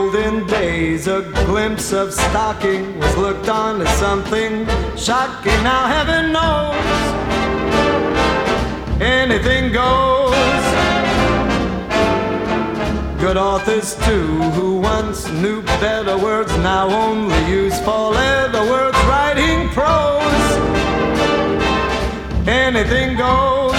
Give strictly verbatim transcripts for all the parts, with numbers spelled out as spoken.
olden days, a glimpse of stocking was looked on as something shocking. Now heaven knows anything goes. Good authors too, who once knew better words, now only use four-letter words, writing prose. Anything goes.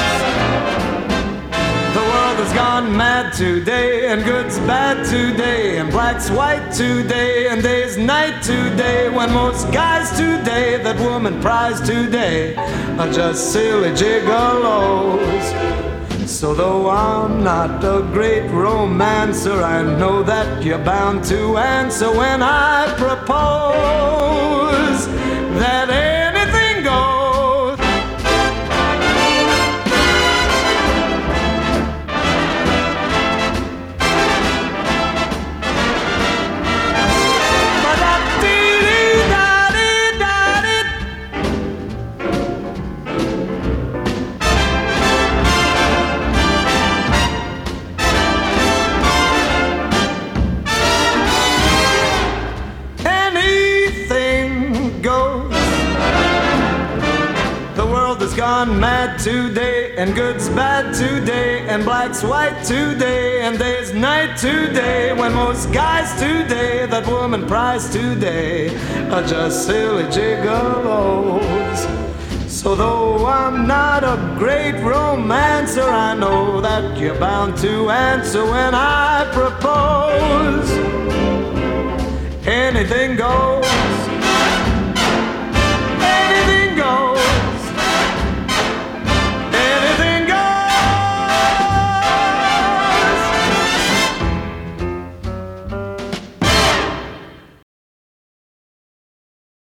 The world has gone mad today, and good's bad today, and black's white today, and day's night today, when most guys today that woman prize today are just silly gigolos. So though I'm not a great romancer, I know that you're bound to answer when I propose that anything goes. Gone mad today, and good's bad today, and black's white today, and day's night today, when most guys today that woman prize today are just silly gigolos. So though I'm not a great romancer, I know that you're bound to answer when I propose anything goes.